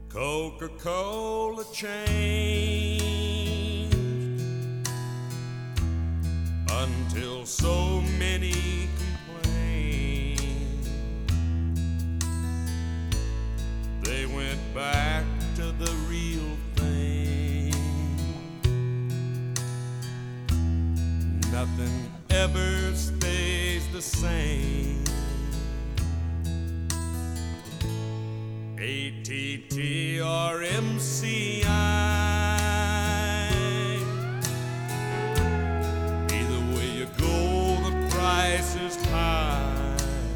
Coca-Cola changed until so many complained. They went back to the real thing. Nothing ever stays the same. ATT or MCI, either way you go, the price is high.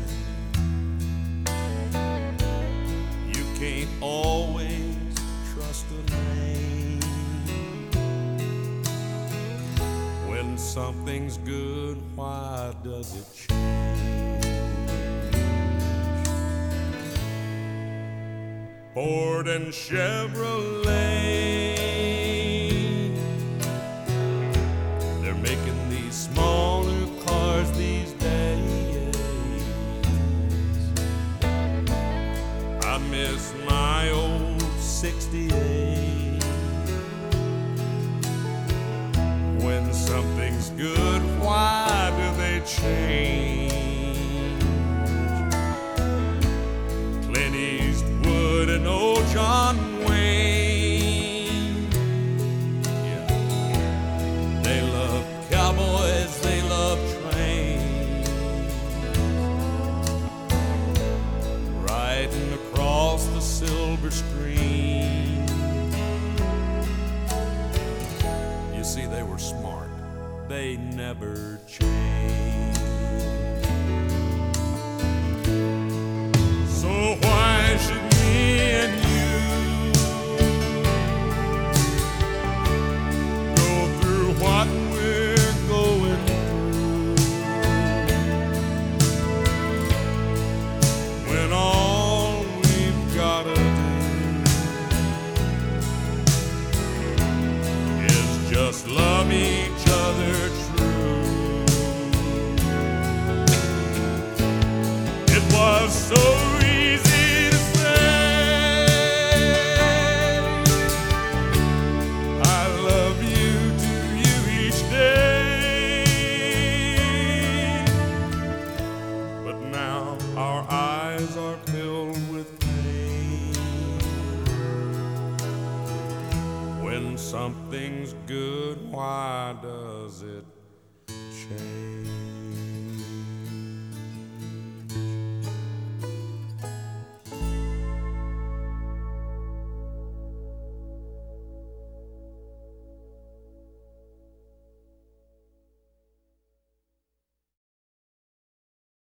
You can't always trust a name. When something's good, why does it change? Ford and Chevrolet, they're making these smaller cars these days. I miss my old 68. When something's good, why do they change? Clint Eastwood and old John Wayne, yeah. They love cowboys, they love trains, riding across the silver screen. You see, they were smart, they never changed. So why should me and you go through what we're going through, when all we've gotta do is just love each other true? It was so easy to say, I love you to you each day. But now our eyes are filled with pain. When something's good, why does it change?